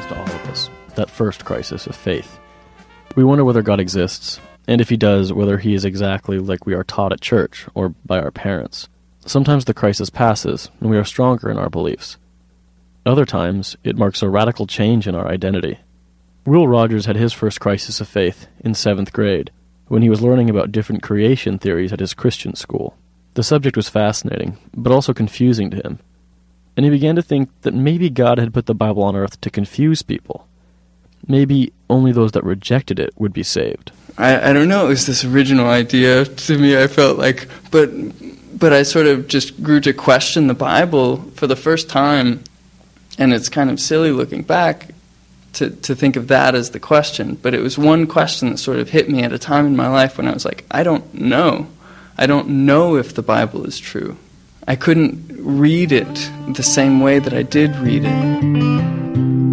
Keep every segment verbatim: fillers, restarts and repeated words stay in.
happens to all of us, that first crisis of faith. We wonder whether God exists, and if he does, whether he is exactly like we are taught at church or by our parents. Sometimes the crisis passes, and we are stronger in our beliefs. Other times, it marks a radical change in our identity. Will Rogers had his first crisis of faith in seventh grade, when he was learning about different creation theories at his Christian school. The subject was fascinating, but also confusing to him, and he began to think that maybe God had put the Bible on earth to confuse people. Maybe only those that rejected it would be saved. I, I don't know, it was this original idea to me, I felt like, but but I sort of just grew to question the Bible for the first time, and it's kind of silly looking back to, to think of that as the question, but it was one question that sort of hit me at a time in my life when I was like, I don't know. I don't know if the Bible is true. I couldn't read it the same way that I did read it.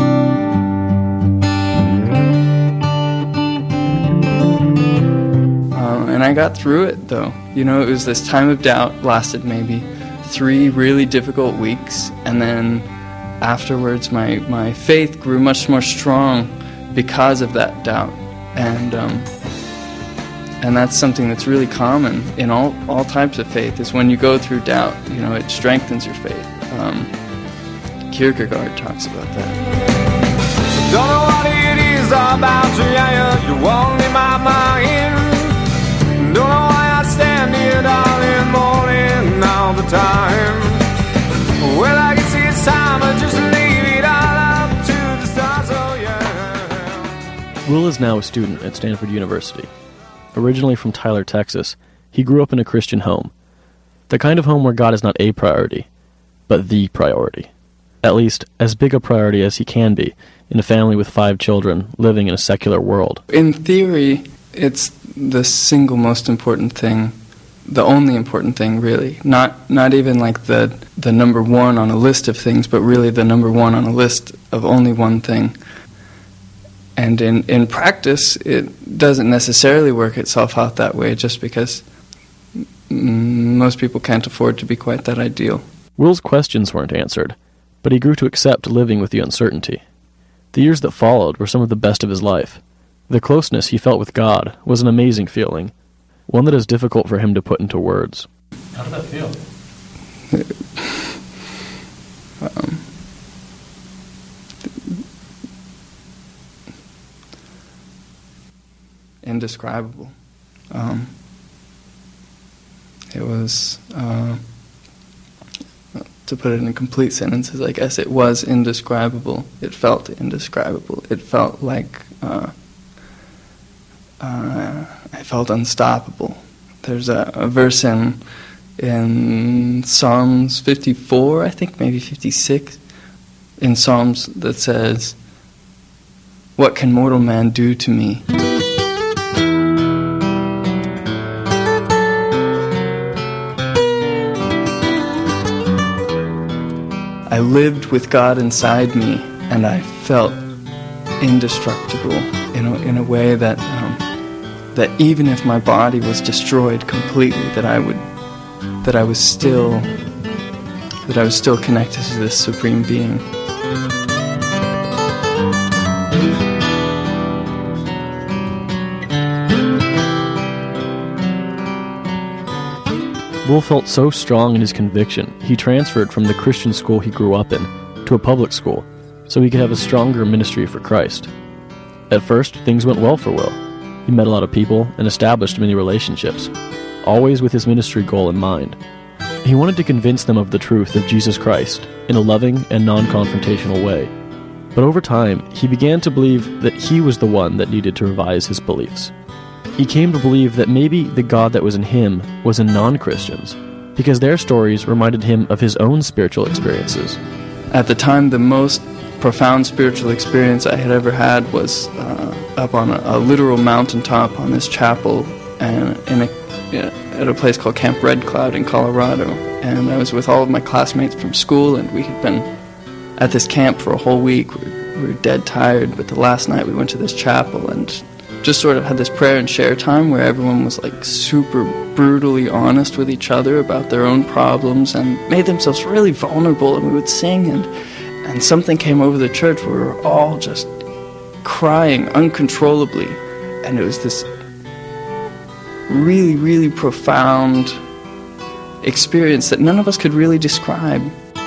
And I got through it, though. You know, it was this time of doubt, lasted maybe three really difficult weeks, and then afterwards my, my faith grew much more strong because of that doubt. And um, and that's something that's really common in all, all types of faith, is when you go through doubt, you know, it strengthens your faith. Um, Kierkegaard talks about that. So don't know what it is about you, yeah, you won't in my mind. Don't know why I stand here, darling, morning all the time. Well, I can see it's time, I just leave it all up to the stars, oh yeah. Will is now a student at Stanford University. Originally from Tyler, Texas, he grew up in a Christian home. The kind of home where God is not a priority, but the priority. At least, as big a priority as he can be in a family with five children living in a secular world. In theory, it's the single most important thing, the only important thing, really. Not not even like the the number one on a list of things, but really the number one on a list of only one thing. And in, in practice, it doesn't necessarily work itself out that way, just because m- most people can't afford to be quite that ideal. Will's questions weren't answered, but he grew to accept living with the uncertainty. The years that followed were some of the best of his life. The closeness he felt with God was an amazing feeling, one that is difficult for him to put into words. How did that feel? um, indescribable. Um, it was, uh, to put it in complete sentences, I guess it was indescribable. It felt indescribable. It felt like... Uh, Uh, I felt unstoppable. There's a, a verse in in Psalms fifty-four, I think, maybe fifty-six, in Psalms that says, "What can mortal man do to me?" I lived with God inside me, and I felt indestructible in a, in a way that um, that even if my body was destroyed completely, that I would, that I was still, that I was still connected to this supreme being. Will felt so strong in his conviction, he transferred from the Christian school he grew up in to a public school, so he could have a stronger ministry for Christ. At first, things went well for Will. He met a lot of people and established many relationships, always with his ministry goal in mind. He wanted to convince them of the truth of Jesus Christ in a loving and non-confrontational way. But over time, he began to believe that he was the one that needed to revise his beliefs. He came to believe that maybe the God that was in him was in non-Christians, because their stories reminded him of his own spiritual experiences. At the time, the most profound spiritual experience I had ever had was uh, up on a, a literal mountaintop on this chapel and in a, at a place called Camp Red Cloud in Colorado. And I was with all of my classmates from school, and we had been at this camp for a whole week. We were, we were dead tired, but the last night we went to this chapel and just sort of had this prayer and share time where everyone was like super brutally honest with each other about their own problems and made themselves really vulnerable, and we would sing and and something came over the church where we were all just crying uncontrollably, and it was this really, really profound experience that none of us could really describe.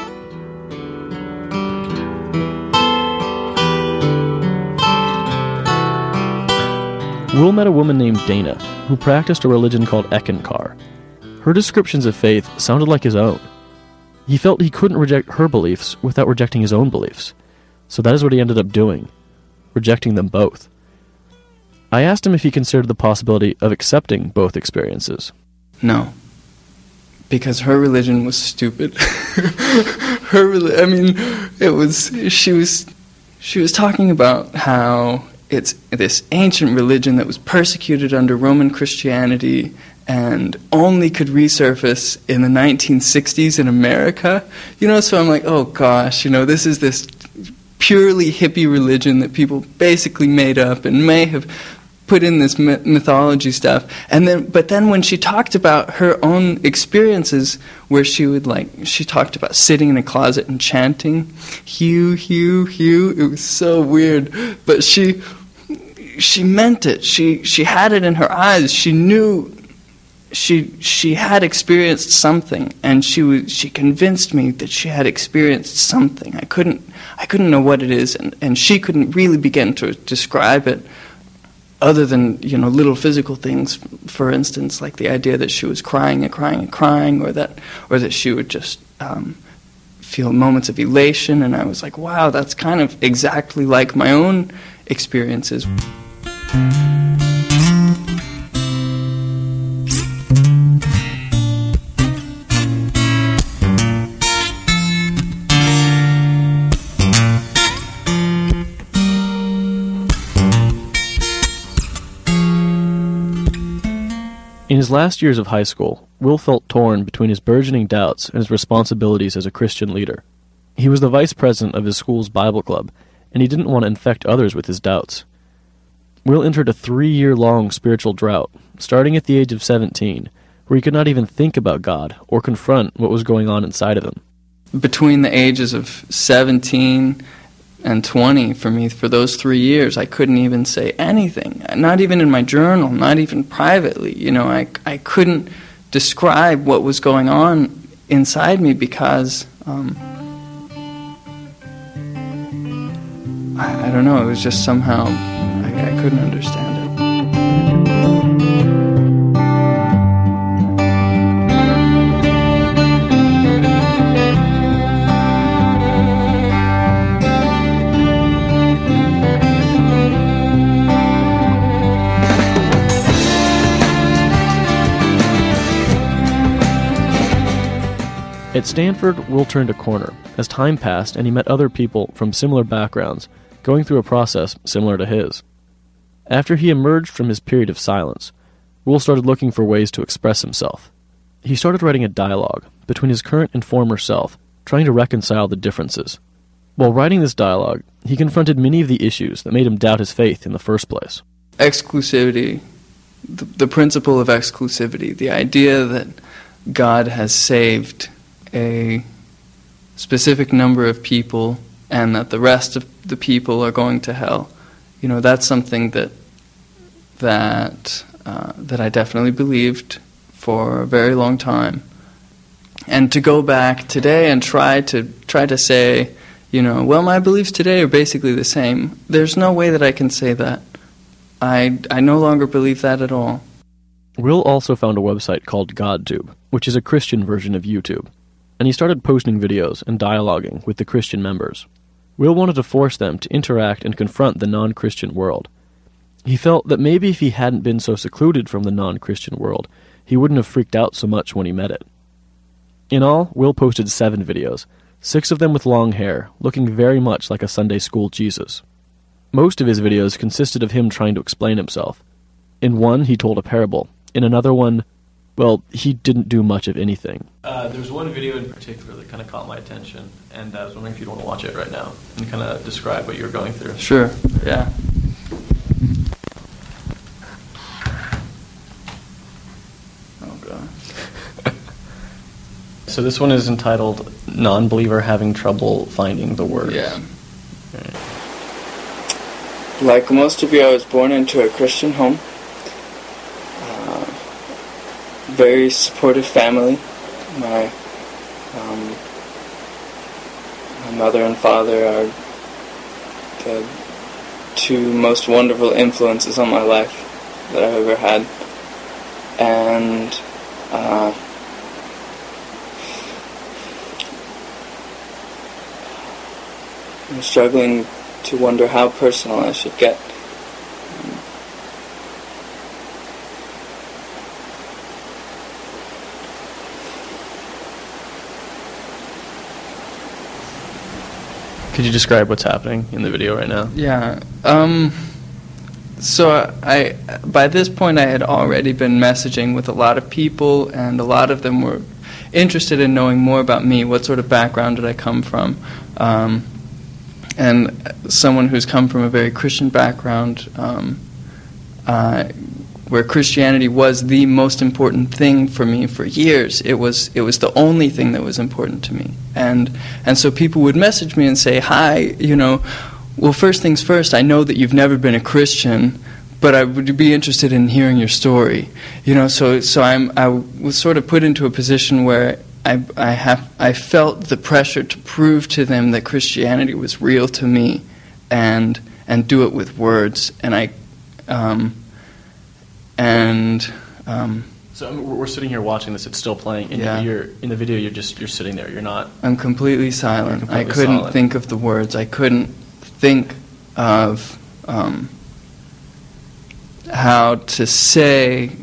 Will met a woman named Dana, who practiced a religion called Eckankar. Her descriptions of faith sounded like his own. He felt he couldn't reject her beliefs without rejecting his own beliefs, so that is what he ended up doing, rejecting them both. I asked him if he considered the possibility of accepting both experiences. No, because her religion was stupid. her, reli- I mean, it was. She was, she was talking about how it's this ancient religion that was persecuted under Roman Christianity and only could resurface in the nineteen sixties in America. You know, so I'm like, oh gosh, you know, this is this purely hippie religion that people basically made up and may have put in this mythology stuff. And then, but then when she talked about her own experiences, where she would like, she talked about sitting in a closet and chanting, Hugh, Hugh, Hugh. It was so weird, but she, she meant it. She, she had it in her eyes. She knew. She, she had experienced something, and she was, she convinced me that she had experienced something. I couldn't, I couldn't know what it is, and, and she couldn't really begin to describe it. Other than, you know, little physical things, for instance, like the idea that she was crying and crying and crying, or that, or that she would just um, feel moments of elation, and I was like, wow, that's kind of exactly like my own experiences. In his last years of high school, Will felt torn between his burgeoning doubts and his responsibilities as a Christian leader. He was the vice president of his school's Bible club, and he didn't want to infect others with his doubts. Will entered a three-year-long spiritual drought, starting at the age of seventeen, where he could not even think about God or confront what was going on inside of him. Between the ages of seventeen and twenty, for me, for those three years, I couldn't even say anything. Not even in my journal, not even privately. You know, I, I couldn't describe what was going on inside me because, um, I, I don't know, it was just somehow, I, I couldn't understand it. At Stanford, Will turned a corner as time passed and he met other people from similar backgrounds going through a process similar to his. After he emerged from his period of silence, Will started looking for ways to express himself. He started writing a dialogue between his current and former self, trying to reconcile the differences. While writing this dialogue, he confronted many of the issues that made him doubt his faith in the first place. Exclusivity, the, the principle of exclusivity, the idea that God has saved a specific number of people and that the rest of the people are going to hell. You know, that's something that that uh, that I definitely believed for a very long time. And to go back today and try to try to say, you know, well, my beliefs today are basically the same. There's no way that I can say that. I I no longer believe that at all. Will also found a website called GodTube, which is a Christian version of YouTube, and he started posting videos and dialoguing with the Christian members. Will wanted to force them to interact and confront the non-Christian world. He felt that maybe if he hadn't been so secluded from the non-Christian world, he wouldn't have freaked out so much when he met it. In all, Will posted seven videos, six of them with long hair, looking very much like a Sunday school Jesus. Most of his videos consisted of him trying to explain himself. In one, he told a parable. In another one, well, he didn't do much of anything. Uh, there's one video in particular that kind of caught my attention, and I was wondering if you'd want to watch it right now and kind of describe what you were going through. Sure, yeah. Oh, God. So this one is entitled Non-Believer Having Trouble Finding the Words. Yeah. Like most of you, I was born into a Christian home. Uh, very supportive family. My, um, my mother and father are the two most wonderful influences on my life that I've ever had. And uh, I'm struggling to wonder how personal I should get. Could you describe what's happening in the video right now? Yeah. Um, so I, by this point, I had already been messaging with a lot of people, and a lot of them were interested in knowing more about me. What sort of background did I come from? Um, and someone who's come from a very Christian background, um, uh, where Christianity was the most important thing for me for years. It was it was the only thing that was important to me. And and so people would message me and say, hi, you know, well, first things first, I know that you've never been a Christian, but I would be interested in hearing your story. You know, so so I'm I was sort of put into a position where I I have I felt the pressure to prove to them that Christianity was real to me, and and do it with words. And I um and um So I mean, we're sitting here watching this. It's still playing. And yeah. You're in the video. You're just you're sitting there. You're not. I'm completely silent. completely I couldn't silent. think of the words. I couldn't think of um, how to say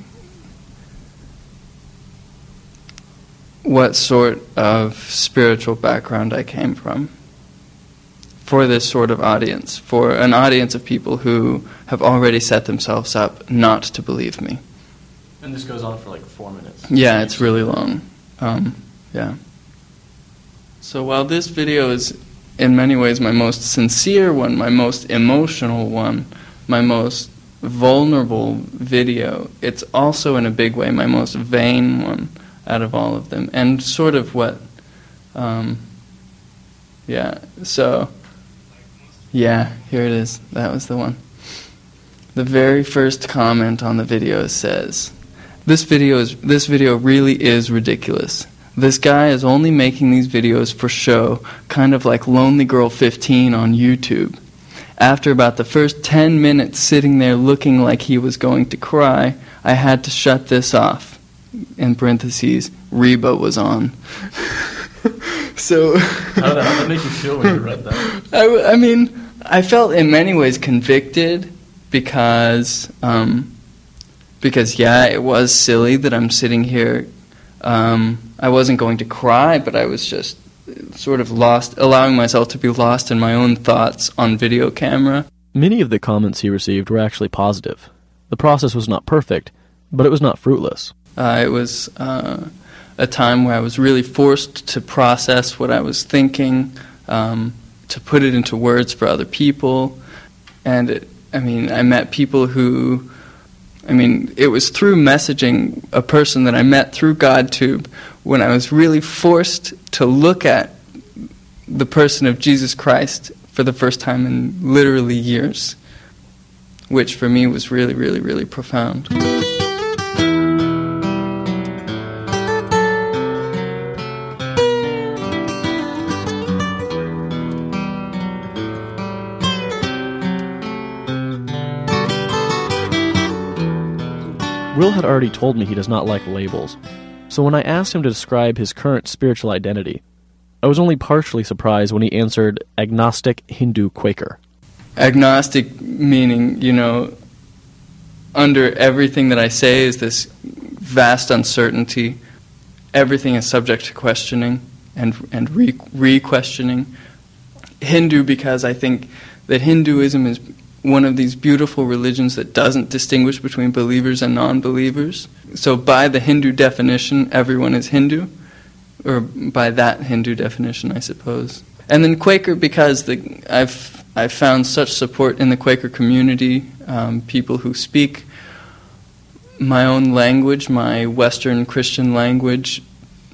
what sort of spiritual background I came from for this sort of audience, for an audience of people who have already set themselves up not to believe me. And this goes on for like four minutes. Yeah, it's really long. Um, yeah. So while this video is in many ways my most sincere one, my most emotional one, my most vulnerable video, it's also in a big way my most vain one out of all of them. And sort of what, um, yeah, so, yeah, here it is. That was the one. The very first comment on the video says, This video is this video really is ridiculous. This guy is only making these videos for show, kind of like Lonely Girl fifteen on YouTube. After about the first ten minutes sitting there looking like he was going to cry, I had to shut this off. In parentheses, Reba was on. So How did that, how did that make you feel when you read that? I, I mean, I felt in many ways convicted because um, because yeah, it was silly that I'm sitting here. Um, I wasn't going to cry, but I was just sort of lost, allowing myself to be lost in my own thoughts on video camera. Many of the comments he received were actually positive. The process was not perfect, but it was not fruitless. Uh, it was uh, a time where I was really forced to process what I was thinking, um, to put it into words for other people. And, it, I mean, I met people who... I mean, it was through messaging a person that I met through GodTube when I was really forced to look at the person of Jesus Christ for the first time in literally years, which for me was really, really, really profound. Will had already told me he does not like labels, so when I asked him to describe his current spiritual identity, I was only partially surprised when he answered agnostic Hindu Quaker. Agnostic meaning, you know, under everything that I say is this vast uncertainty. Everything is subject to questioning and and re- re-questioning. Hindu because I think that Hinduism is one of these beautiful religions that doesn't distinguish between believers and non-believers. So by the Hindu definition, everyone is Hindu, or by that Hindu definition, I suppose. And then Quaker because the, I've I've found such support in the Quaker community, um, people who speak my own language, my Western Christian language,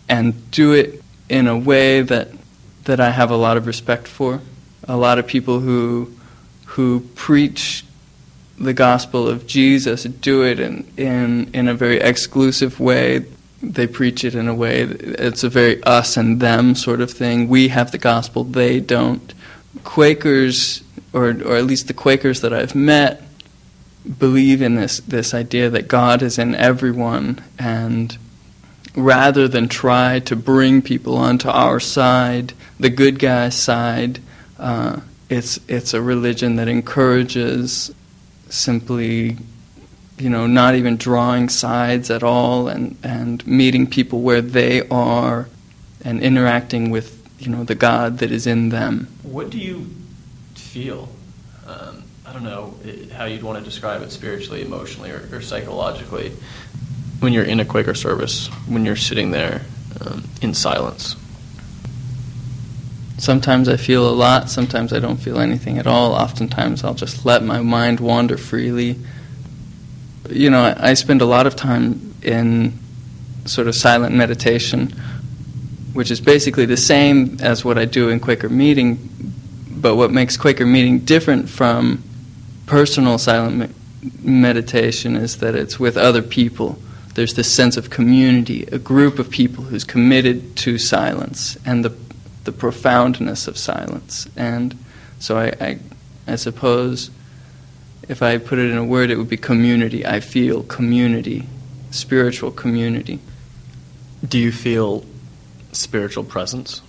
and do it in a way that that I have a lot of respect for. A lot of people who who preach the gospel of Jesus do it in, in, in a very exclusive way. They preach it in a way that it's a very us and them sort of thing. We have the gospel, they don't. Quakers, or or at least the Quakers that I've met, believe in this, this idea that God is in everyone, and rather than try to bring people onto our side, the good guy's side, uh, it's it's a religion that encourages simply, you know, not even drawing sides at all, and, and meeting people where they are and interacting with, you know, the God that is in them. What do you feel? Um, I don't know how you'd want to describe it spiritually, emotionally, or, or psychologically when you're in a Quaker service, when you're sitting there um, in silence. Sometimes I feel a lot, sometimes I don't feel anything at all. Oftentimes I'll just let my mind wander freely. You know, I, I spend a lot of time in sort of silent meditation, which is basically the same as what I do in Quaker meeting, but what makes Quaker meeting different from personal silent me- meditation is that it's with other people. There's this sense of community, a group of people who's committed to silence and the the profoundness of silence. And so I, I, I suppose if I put it in a word, it would be community. I feel community, spiritual community. Do you feel spiritual presence?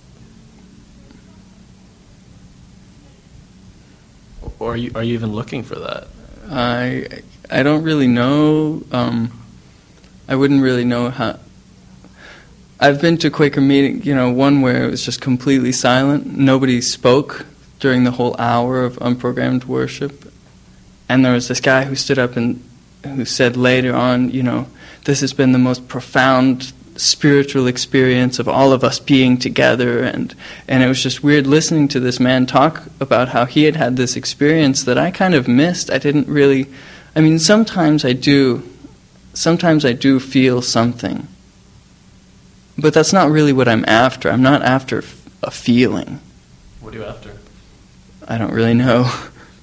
Or are you, are you even looking for that? I, I don't really know. Um, I wouldn't really know how... I've been to Quaker meeting, you know, one where it was just completely silent. Nobody spoke during the whole hour of unprogrammed worship. And there was this guy who stood up and who said later on, you know, this has been the most profound spiritual experience of all of us being together. And, and it was just weird listening to this man talk about how he had had this experience that I kind of missed. I didn't really, I mean, sometimes I do, sometimes I do feel something. But that's not really what I'm after. I'm not after a feeling. What are you after? I don't really know.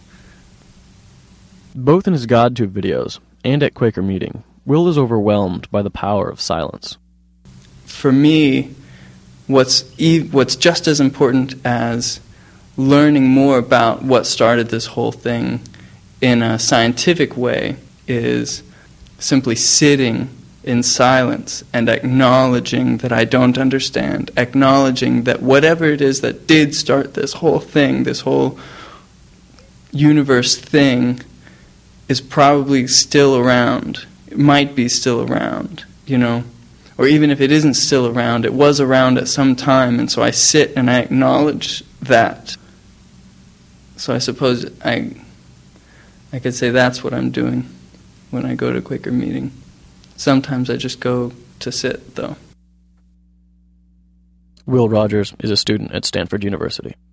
Both in his God Tube videos and at Quaker meeting, Will is overwhelmed by the power of silence. For me, what's e- what's just as important as learning more about what started this whole thing in a scientific way is simply sitting in silence and acknowledging that I don't understand, acknowledging that whatever it is that did start this whole thing, this whole universe thing, is probably still around. It might be still around, you know. Or even if it isn't still around, it was around at some time, and so I sit and I acknowledge that. So I suppose I, I could say that's what I'm doing when I go to Quaker meeting. Sometimes I just go to sit, though. Will Rogers is a student at Stanford University.